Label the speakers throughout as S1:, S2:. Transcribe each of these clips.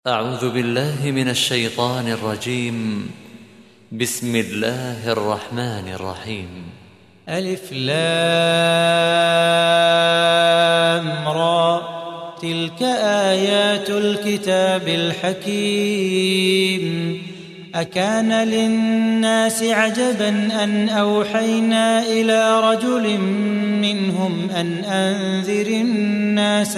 S1: أعوذ بالله من الشيطان الرجيم. بسم الله الرحمن الرحيم.
S2: ألف لام را، تلك آيات الكتاب الحكيم. أكان للناس عجبا أن أوحينا إلى رجل منهم أن أنذر الناس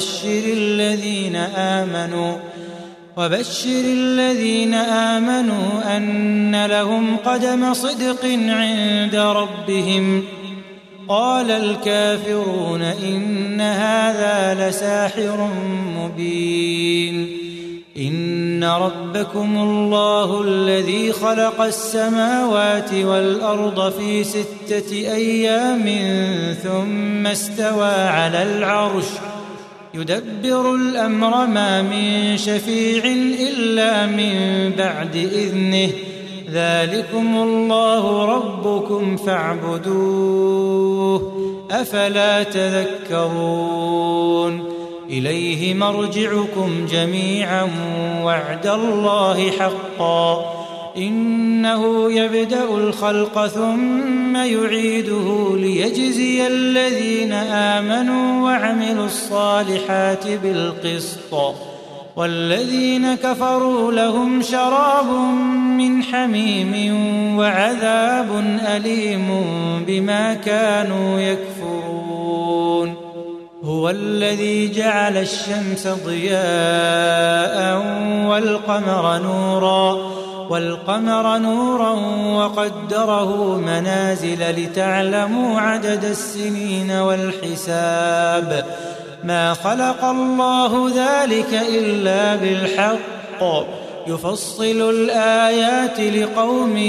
S2: وبشر الذين آمنوا أن لهم قدم صدق عند ربهم. قال الكافرون إن هذا لساحر مبين. إن ربكم الله الذي خلق السماوات والأرض في 6 أيام ثم استوى على العرش يدبر الأمر ما من شفيع إلا من بعد إذنه. ذلكم الله ربكم فاعبدوه أفلا تذكرون. إليه مرجعكم جميعا وعد الله حقا. إنه يبدأ الخلق ثم يعيده ليجزي الذين آمنوا وعملوا الصالحات بالقسط. والذين كفروا لهم شراب من حميم وعذاب أليم بما كانوا يكفرون. هو الذي جعل الشمس ضياء والقمر نورا وقدره منازل لتعلموا عدد السنين والحساب. ما خلق الله ذلك إلا بالحق يفصل الآيات لقوم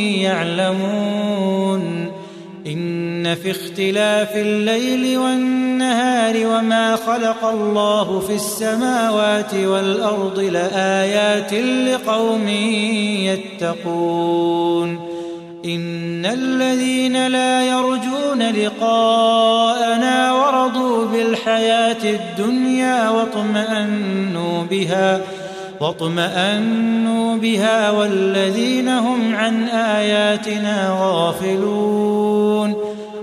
S2: يعلمون. إن في اختلاف الليل والنهار وما خلق الله في السماوات والأرض لآيات لقوم يتقون. إن الذين لا يرجون لقاءنا ورضوا بالحياة الدنيا واطمأنوا بها والذين هم عن آياتنا غافلون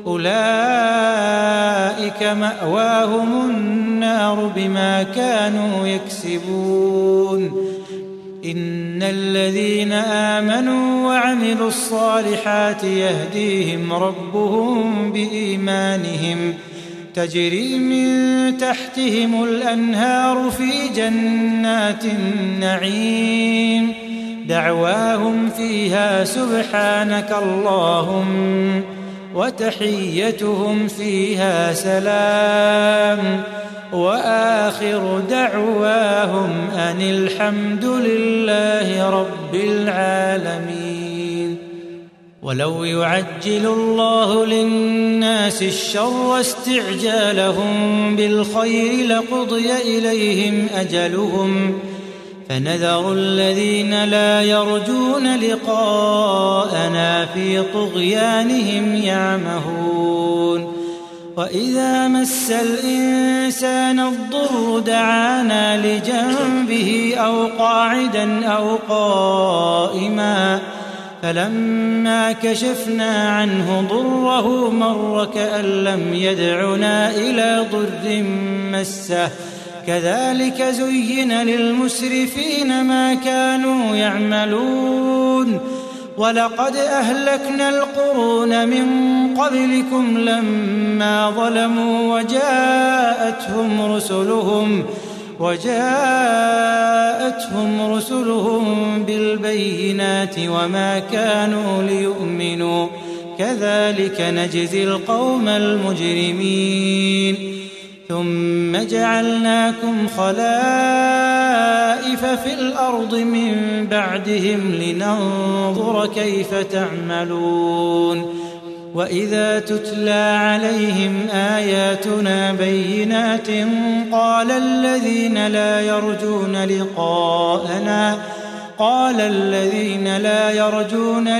S2: أولئك مأواهم النار بما كانوا يكسبون. إن الذين آمنوا وعملوا الصالحات يهديهم ربهم بإيمانهم تجري من تحتهم الأنهار في جنات النعيم. دعواهم فيها سبحانك اللهم وتحيتهم فيها سلام وآخر دعواهم أن الحمد لله رب العالمين. ولو يعجل الله للناس الشر استعجالهم بالخير لقضي إليهم أجلهم فنذر الذين لا يرجون لقاءنا في طغيانهم يعمهون. وإذا مس الإنسان الضر دعانا لجنبه أو قاعدا أو قائما فلما كشفنا عنه ضره مر كأن لم يدعنا إلى ضر مسه. كذلك زين للمسرفين ما كانوا يعملون. ولقد أهلكنا القرون من قبلكم لما ظلموا وجاءتهم رسلهم بالبينات وما كانوا ليؤمنوا. كذلك نجزي القوم المجرمين. ثم جعلناكم خلائف في الأرض من بعدهم لننظر كيف تعملون. وإذا تتلى عليهم آياتنا بينات قال الذين لا يرجون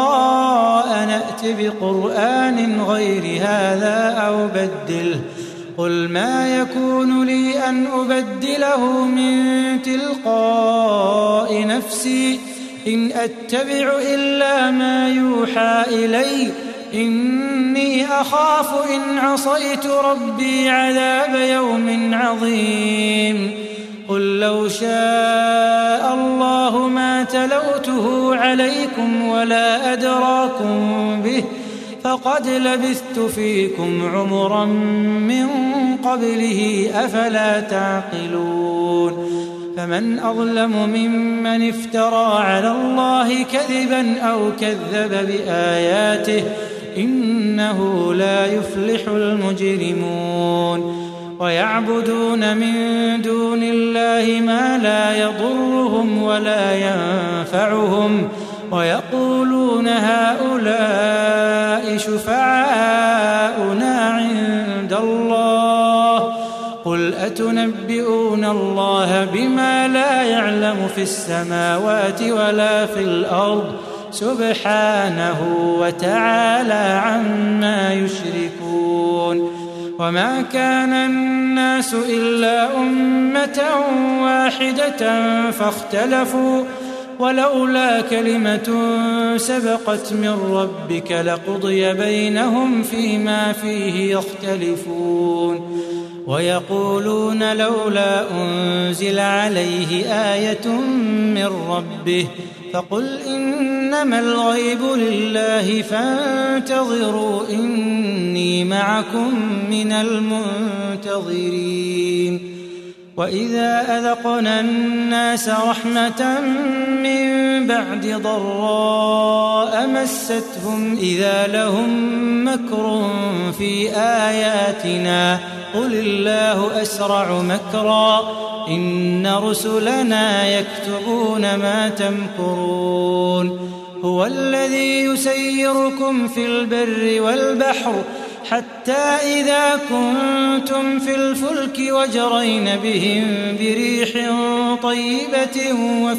S2: لقاءنا ائت بقرآن غير هذا أو بدله قل ما يكون لي أن أبدله من تلقاء نفسي إن أتبع إلا ما يوحى إلي إني أخاف إن عصيت ربي عذاب يوم عظيم قل لو شاء الله ما تلوته عليكم ولا أدراكم به فقد لبثت فيكم عمرا من قبله أفلا تعقلون فمن أظلم ممن افترى على الله كذبا أو كذب بآياته إنه لا يفلح المجرمون ويعبدون من دون الله ما لا يضرهم ولا ينفعهم ويقولون هؤلاء شفعاؤنا عند الله قل أتنبئون الله بما لا يعلم في السماوات ولا في الأرض سبحانه وتعالى عما يشركون وما كان الناس إلا أمة واحدة فاختلفوا ولولا كلمة سبقت من ربك لقضي بينهم فيما فيه يختلفون ويقولون لولا أنزل عليه آية من ربه فقل إنما الغيب لله فانتظروا إني معكم من المنتظرين وإذا أذقنا الناس رحمة من بعد ضراء مستهم إذا لهم مكر في آياتنا قل الله أسرع مكرا إن رسلنا يكتبون ما تمكرون هو الذي يسيركم في البر والبحر حتى إذا كنتم في الفلك وجرين بهم بريح طيبة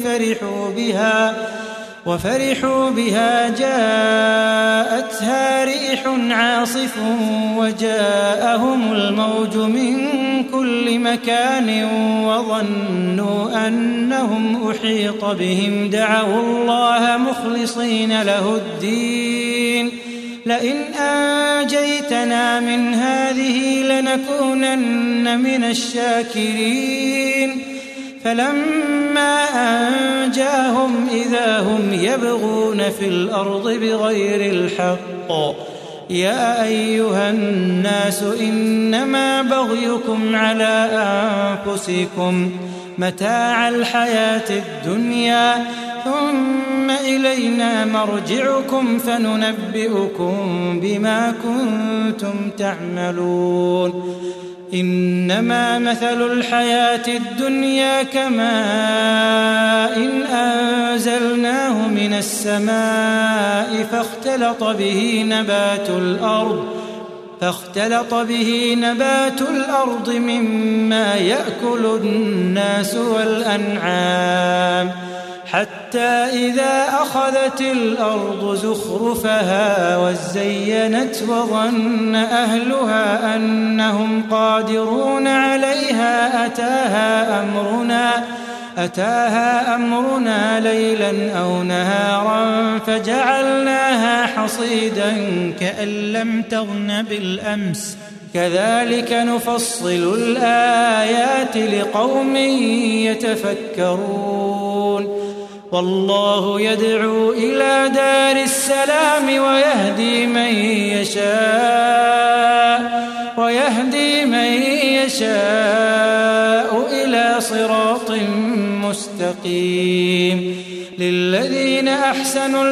S2: وفرحوا بها جاءتها ريح عاصف وجاءهم الموج من كل مكان وظنوا أنهم أحيط بهم دعوا الله مخلصين له الدين لئن أنجيتنا من هذه لنكونن من الشاكرين فلما أنجاهم إذا هم يبغون في الأرض بغير الحق يا أيها الناس إنما بغيكم على أنفسكم متاع الحياة الدنيا ثم إلينا مرجعكم فننبئكم بما كنتم تعملون إنما مثل الحياة الدنيا كماء إن أنزلناه من السماء فاختلط به نبات الأرض مما يأكل الناس والأنعام حتى إذا أخذت الأرض زخرفها وزينت وظن أهلها أنهم قادرون عليها أتاها أمرنا ليلا أو نهارا فجعلناها حصيدا كأن لم تغن بالأمس كذلك نفصل الآيات لقوم يتفكرون والله يدعو إلى دار السلام ويهدي من يشاء إلى صراط مستقيم للذين أحسنوا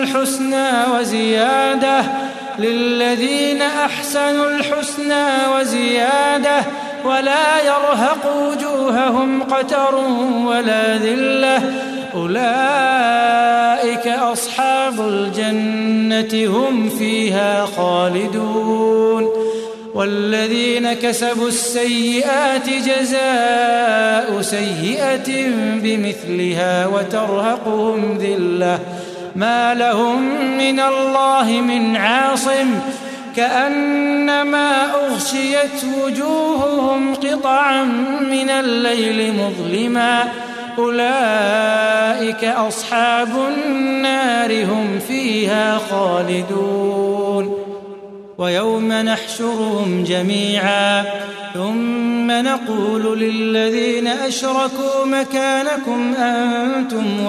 S2: الحسنى وزيادة ولا يرهق وجوههم قتر ولا ذلة أولئك أصحاب الجنة هم فيها خالدون والذين كسبوا السيئات جزاء سيئة بمثلها وترهقهم ذلة ما لهم من الله من عاصم كأنما أغشيت وجوههم قطعا من الليل مظلما أولئك أصحاب النار هم فيها خالدون ويوم نحشرهم جميعا ثم نقول للذين أشركوا مكانكم أنتم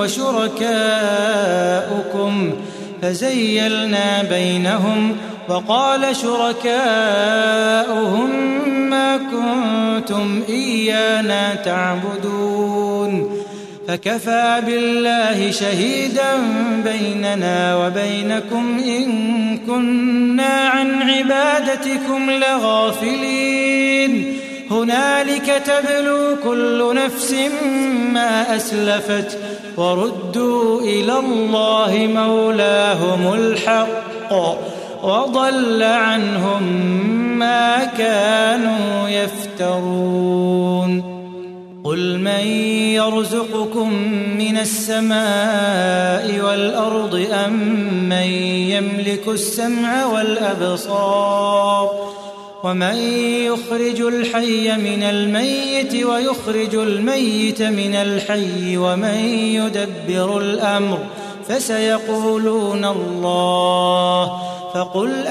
S2: وشركاؤكم فزيلنا بينهم وقال شركاؤهم ما كنتم إيانا تعبدون فكفى بالله شهيدا بيننا وبينكم إن كنا عن عبادتكم لغافلين هنالك تبلو كل نفس ما أسلفت وردوا إلى الله مولاهم الحق وضل عنهم ما كانوا يفترون قل من يرزقكم من السماء والأرض أم من يملك السمع والأبصار ومن يخرج الحي من الميت ويخرج الميت من الحي ومن يدبر الأمر فسيقولون الله فقل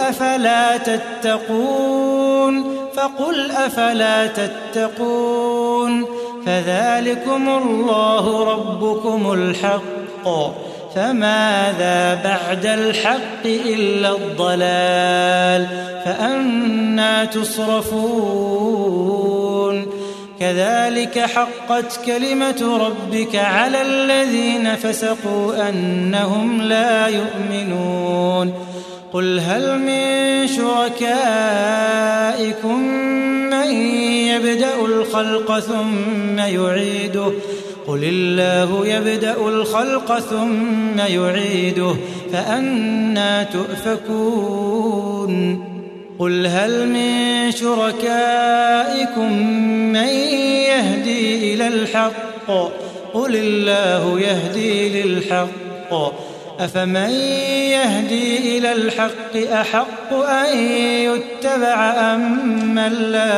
S2: أفلا تتقون فذلكم الله ربكم الحق فماذا بعد الحق إلا الضلال فأنى تصرفون كذلك حقت كلمة ربك على الذين فسقوا أنهم لا يؤمنون قل هل من شركائكم من يبدأ الخلق ثم يعيده قل الله يبدأ الخلق ثم يعيده فأنى تؤفكون قل هل من شركائكم من يهدي إلى الحق قل الله يهدي للحق أفمن يهدي إلى الحق أحق أن يتبع أمن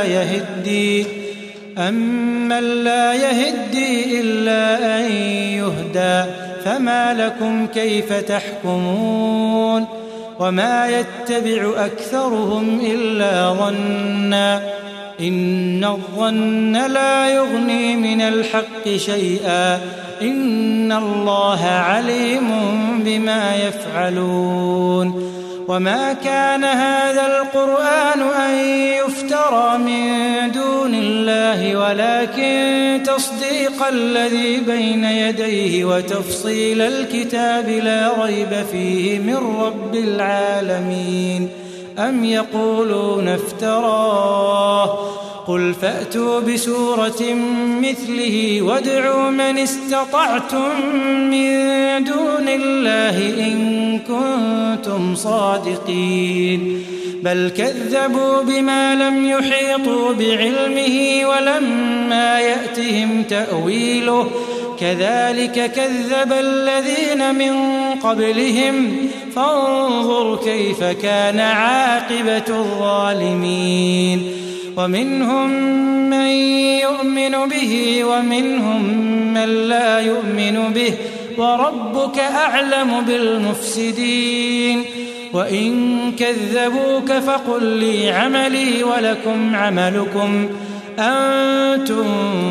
S2: لا يهدي إلا أن يهدى فما لكم كيف تحكمون وما يتبع أكثرهم إلا ظنا إن الظن لا يغني من الحق شيئا إن الله عليم بما يفعلون وما كان هذا القرآن أن يفترى من دون الله ولكن تصديق الذي بين يديه وتفصيل الكتاب لا ريب فيه من رب العالمين أم يقولون افتراه قل فأتوا بسورة مثله وادعوا من استطعتم من دون الله إن كنتم صادقين بل كذبوا بما لم يحيطوا بعلمه ولما يأتهم تأويله كذلك كذب الذين من قبلهم فانظر كيف كان عاقبة الظالمين ومنهم من يؤمن به ومنهم من لا يؤمن به وربك أعلم بالمفسدين وإن كذبوك فقل لي عملي ولكم عملكم أنتم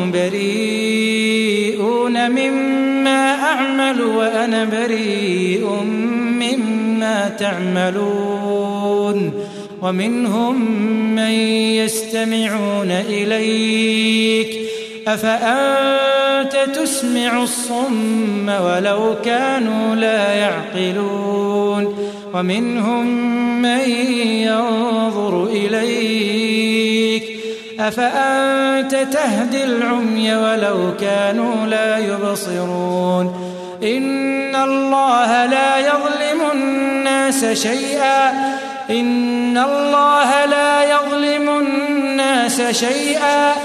S2: بريئون مما أعمل وأنا بريء مما تعملون ومنهم من يستمعون إليك أفأنت تسمع الصم ولو كانوا لا يعقلون ومنهم من ينظر إليك أفأنت تهدي العمي ولو كانوا لا يبصرون إن الله لا يظلم الناس شيئا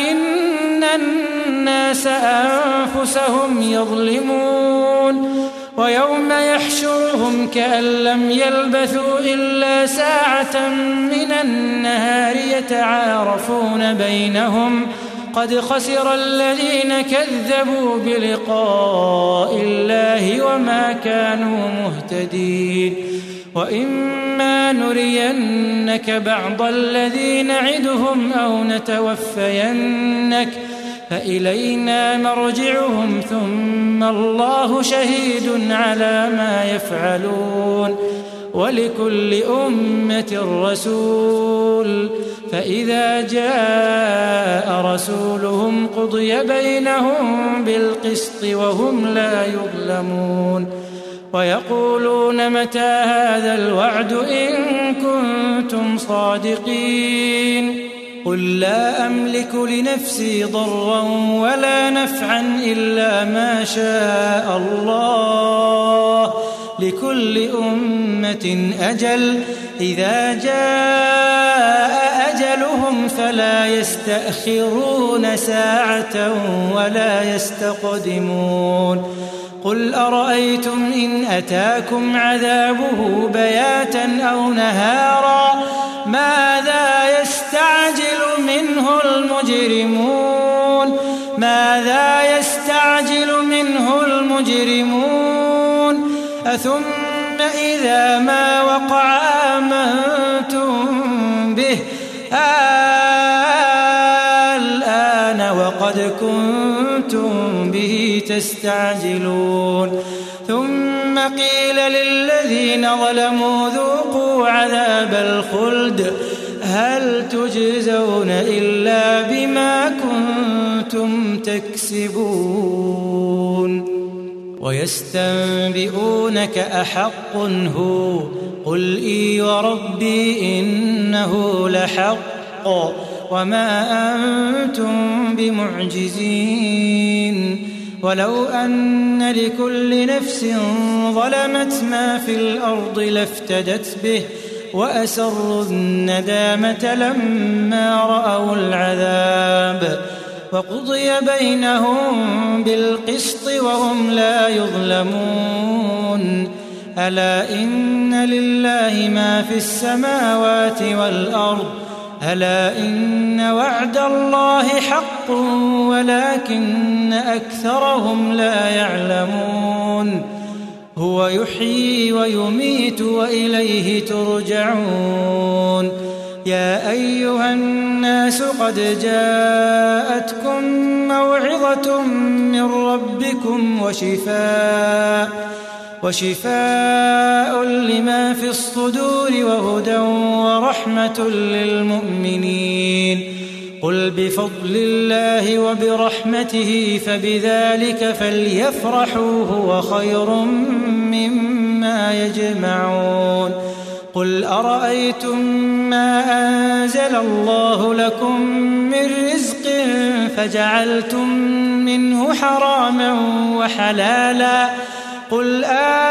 S2: ولكن الناس أنفسهم يظلمون ويوم يحشرهم كأن لم يلبثوا إلا ساعة من النهار يتعارفون بينهم قد خسر الذين كذبوا بلقاء الله وما كانوا مهتدين وإما نرينك بعض الذي نعدهم أو نتوفينك فإلينا مرجعهم ثم الله شهيد على ما يفعلون ولكل أمة رسول فإذا جاء رسولهم قضي بينهم بالقسط وهم لا يظلمون ويقولون متى هذا الوعد إن كنتم صادقين قل لا أملك لنفسي ضرا ولا نفعا إلا ما شاء الله لكل أمة أجل إذا جاء أجلهم فلا يستأخرون ساعة ولا يستقدمون قل أرأيتم إن أتاكم عذابه بياتا أو نهارا ماذا يستعجل منه المجرمون أثم إذا ما وقع آمنتم به الآن وقد كنتم به تستعجلون ثم قيل للذين ظلموا ذوقوا عذاب الخلد هل تجزون إلا بما كنتم تكسبون ويستنبئونك أحق هو قل إي وربي إنه لحق وما أنتم بمعجزين ولو أن لكل نفس ظلمت ما في الأرض لافتدت به وأسروا الندامة لما رأوا العذاب وقضي بينهم بالقسط وهم لا يظلمون ألا إن لله ما في السماوات والأرض ألا إن وعد الله حق ولكن أكثرهم لا يعلمون هو يحيي ويميت وإليه ترجعون يا أيها الناس قد جاءتكم موعظة من ربكم وشفاء لما في الصدور وهدى ورحمة للمؤمنين قل بفضل الله وبرحمته فبذلك فليفرحوا هو خير مما يجمعون قل أرأيتم ما أنزل الله لكم من رزق فجعلتم منه حراما وحلالا قل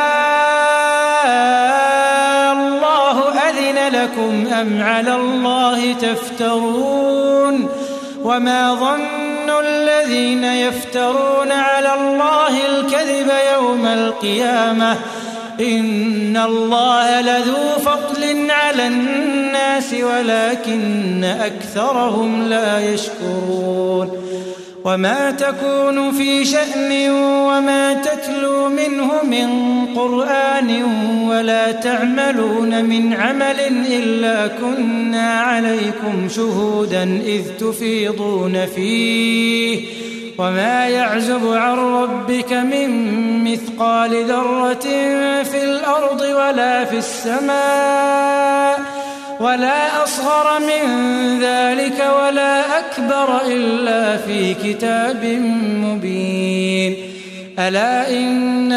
S2: الله أذن لكم أم على الله تفترون وما ظن الذين يفترون على الله الكذب يوم القيامة إن الله لذو فضل على الناس ولكن أكثرهم لا يشكرون وما تكون في شأن وما تتلو منه من قرآن ولا تعملون من عمل إلا كنا عليكم شهودا إذ تفيضون فيه وما يعزب عن ربك من مثقال ذرة في الأرض ولا في السماء ولا أصغر من ذلك ولا أكبر إلا في كتاب مبين ألا إن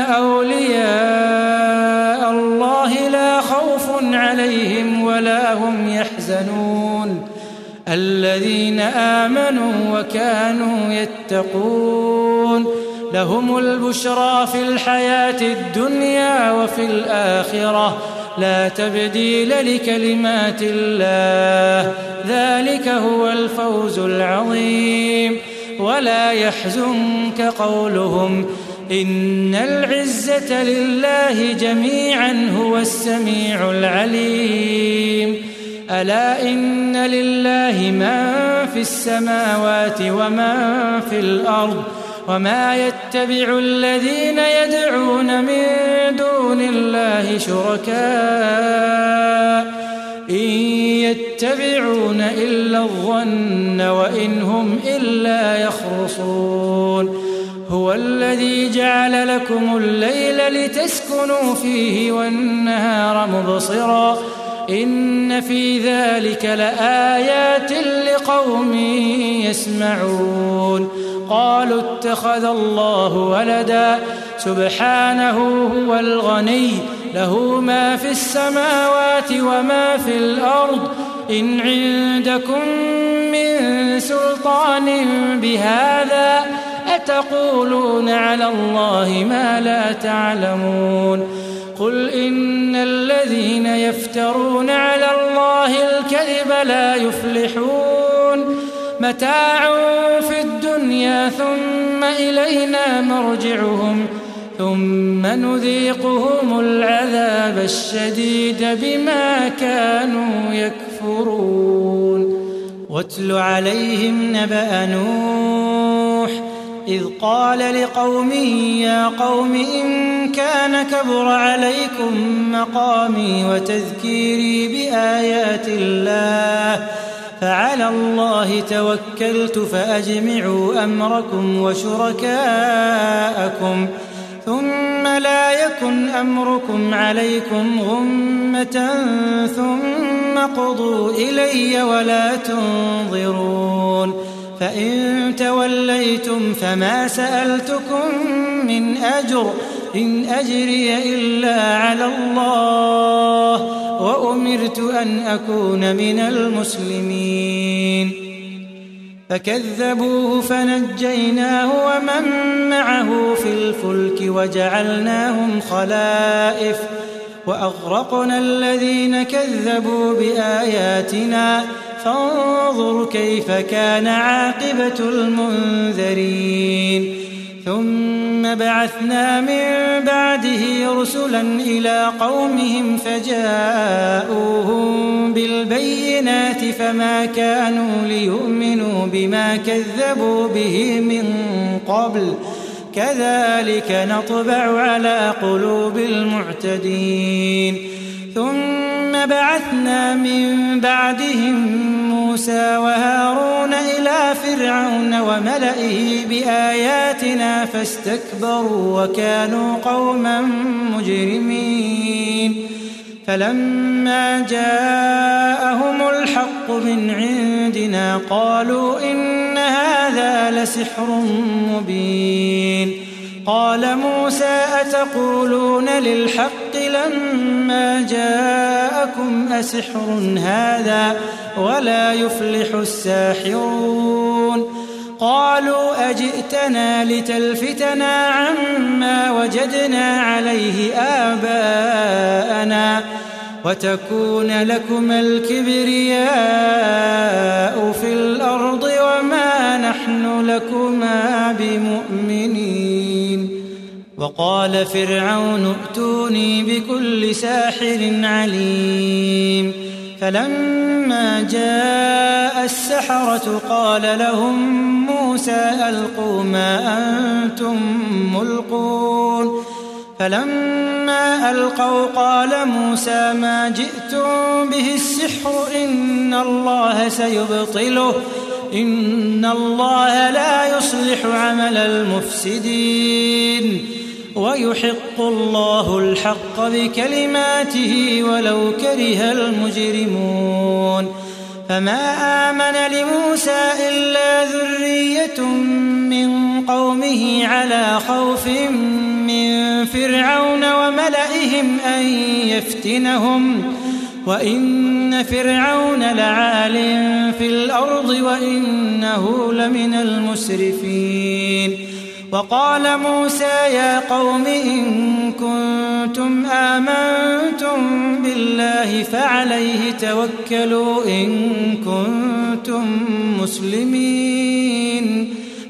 S2: أولياء الله لا خوف عليهم ولا هم يحزنون الذين آمنوا وكانوا يتقون لهم البشرى في الحياة الدنيا وفي الآخرة لا تبديل لكلمات الله ذلك هو الفوز العظيم ولا يحزنك قولهم إن العزة لله جميعا هو السميع العليم ألا إن لله من في السماوات ومن في الأرض وما يتبع الذين يدعون من دون الله شركاء إن يتبعون إلا الظن وإن هم إلا يخرصون هو الذي جعل لكم الليل لتسكنوا فيه والنهار مبصرا إن في ذلك لآيات لقوم يسمعون قالوا اتخذ الله ولدا سبحانه هو الغني له ما في السماوات وما في الأرض إن عندكم من سلطان بهذا أتقولون على الله ما لا تعلمون قل إن الذين يفترون على الله الكذب لا يفلحون متاع في الدنيا ثم إلينا مرجعهم ثم نذيقهم العذاب الشديد بما كانوا يكفرون واتل عليهم نبأ نوح إذ قال لقومه يا قوم إن كان كبر عليكم مقامي وتذكيري بآيات الله فعلى الله توكلت فأجمعوا أمركم وشركاءكم ثم لا يكن أمركم عليكم غمة ثم قضوا إلي ولا تنظرون فإن توليتم فما سألتكم من أجر إن أجري إلا على الله وأمرت أن أكون من المسلمين فكذبوه فنجيناه ومن معه في الفلك وجعلناهم خلائف وأغرقنا الذين كذبوا بآياتنا فانظر كيف كان عاقبة المنذرين ثم بعثنا من بعده رسلا إلى قومهم فجاءوهم بالبينات فما كانوا ليؤمنوا بما كذبوا به من قبل كذلك نطبع على قلوب المعتدين ثم بعثنا من بعدهم موسى وهارون إلى فرعون وملئه بآياتنا فاستكبروا وكانوا قوما مجرمين فلما جاءهم الحق من عندنا قالوا إن هذا لسحر مبين قال موسى أتقولون للحق لما جاءكم أسحر هذا ولا يفلح الساحرون قالوا أجئتنا لتلفتنا عما وجدنا عليه آباءنا وتكون لكما الكبرياء في الأرض وما نحن لكما بمؤمنين وقال فرعون ائتوني بكل ساحر عليم فلما جاء السحرة قال لهم موسى ألقوا ما أنتم ملقون فلما ألقوا قال موسى ما جئتم به السحر إن الله سيبطله إن الله لا يصلح عمل المفسدين ويحق الله الحق بكلماته ولو كره المجرمون فما آمن لموسى إلا ذرية من قومه على خوف من فرعون وملئهم أن يفتنهم وإن فرعون لعال في الأرض وإنه لمن المسرفين وقال موسى يا قوم إن كنتم آمنتم بالله فعليه توكلوا إن كنتم مسلمين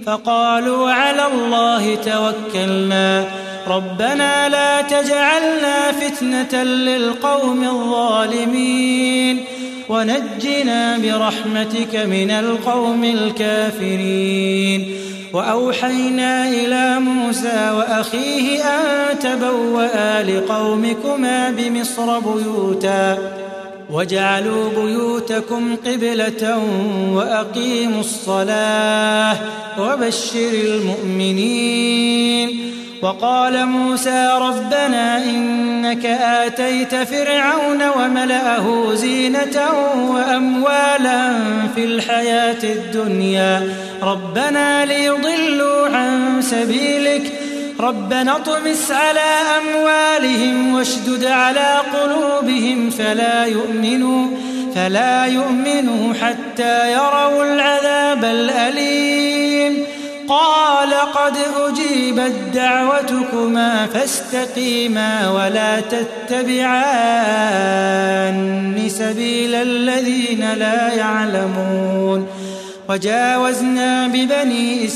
S2: فقالوا على الله توكلنا ربنا لا تجعلنا فتنة للقوم الظالمين ونجنا برحمتك من القوم الكافرين. وأوحينا إلى موسى وأخيه أن تبوأ لقومكما بمصر بيوتا واجعلوا بيوتكم قبلة وأقيموا الصلاة وبشر المؤمنين. وقال موسى ربنا إنك آتيت فرعون وملأه زينة وأموالا في الحياة الدنيا ربنا ليضلوا عن سبيلك ربنا اطمس على أموالهم واشدد على قلوبهم فلا يؤمنوا حتى يروا العذاب الأليم. قال قد أجيبت دعوتكما فاستقيما ولا تتبعان سبيل الذين لا يعلمون. وجاوزنا ببني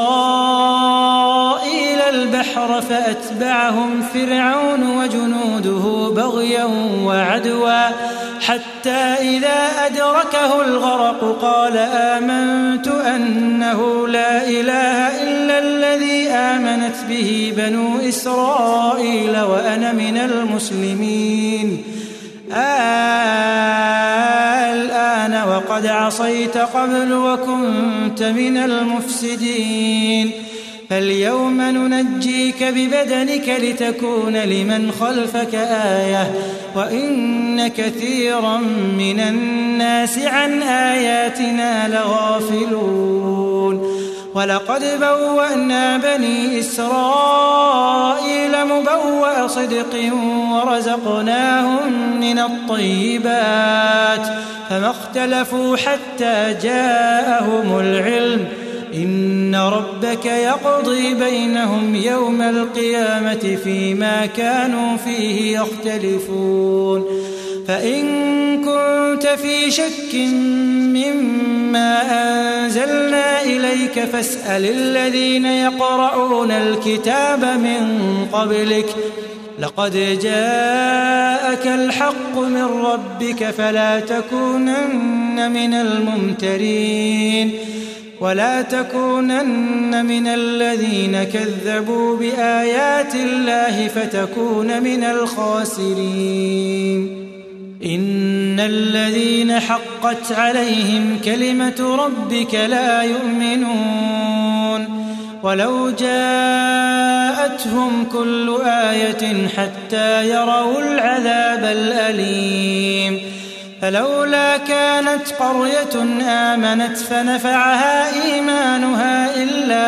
S2: إسرائيل البحر فأتبعهم فرعون وجنوده بغيا وعدوا حتى إذا أدركه الغرق قال آمنت أنه لا إله إلا الذي آمنت به بنو إسرائيل وأنا من المسلمين. الآن وقد عصيت قبل وكنت من المفسدين فاليوم ننجيك ببدنك لتكون لمن خلفك آية وإن كثيرا من الناس عن آياتنا لغافلون. ولقد بوأنا بني إسرائيل مبوأ صدق ورزقناهم من الطيبات فما اختلفوا حتى جاءهم العلم إن ربك يقضي بينهم يوم القيامة فيما كانوا فيه يختلفون. فإن كنت في شك مما أنزلنا إليك فاسأل الذين يقرؤون الكتاب من قبلك لقد جاءك الحق من ربك فلا تكونن من الممترين ولا تكونن من الذين كذبوا بآيات الله فتكون من الخاسرين. إن الذين حقت عليهم كلمة ربك لا يؤمنون ولو جاءتهم كل آية حتى يروا العذاب الأليم. فلولا كانت قرية آمنت فنفعها إيمانها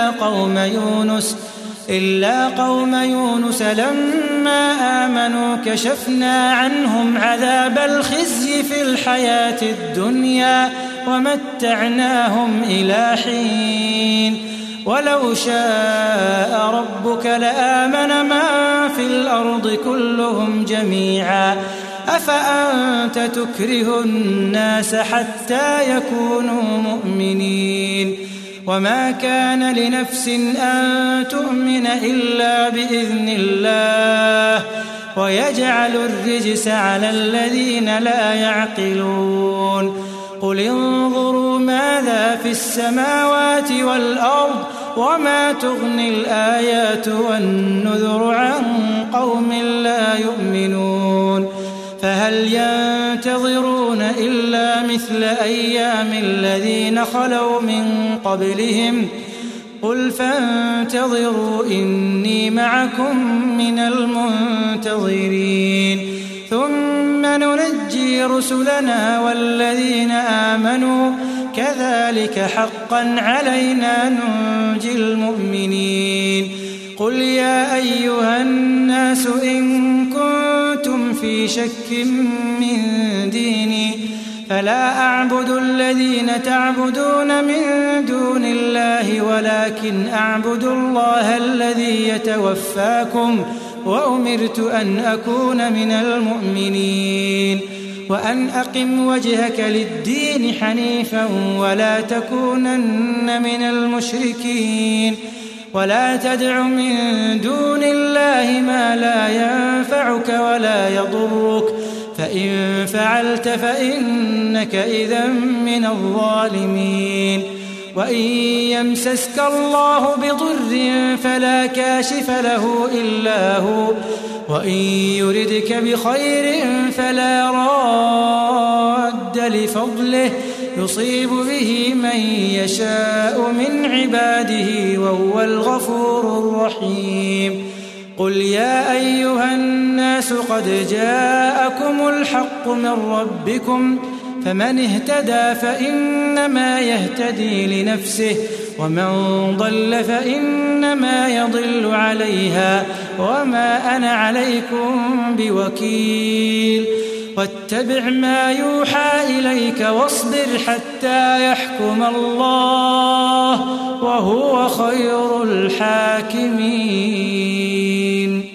S2: إلا قوم يونس لما آمنوا كشفنا عنهم عذاب الخزي في الحياة الدنيا ومتعناهم إلى حين. ولو شاء ربك لآمن من في الأرض كلهم جميعا أفأنت تكره الناس حتى يكونوا مؤمنين. وما كان لنفس أن تؤمن إلا بإذن الله ويجعل الرجس على الذين لا يعقلون. قل انظروا ماذا في السماوات والأرض وما تغني الآيات والنذر عن قوم لا يؤمنون. فهل ينتظرون إلا مثل أيام الذين خلوا من قبلهم قل فانتظروا إني معكم من المنتظرين. ثم ننجي رسلنا والذين آمنوا كذلك حقا علينا ننجي المؤمنين. قل يا أيها الناس إن كنتم في شك من ديني فلا أعبد الذين تعبدون من دون الله ولكن أعبد الله الذي يتوفاكم وأمرت أن أكون من المؤمنين. وأن أقم وجهك للدين حنيفا ولا تكونن من المشركين ولا تدع من دون الله ما لا ينفعك ولا يضرك فإن فعلت فإنك إذا من الظالمين وإن يمسسك الله بضر فلا كاشف له إلا هو وإن يردك بخير فلا راد لفضله يصيب به من يشاء من عباده وهو الغفور الرحيم قل يا أيها الناس قد جاءكم الحق من ربكم فمن اهتدى فإنما يهتدي لنفسه ومن ضل فإنما يضل عليها وما أنا عليكم بوكيل واتبع ما يوحى إليك واصبر حتى يحكم الله وهو خير الحاكمين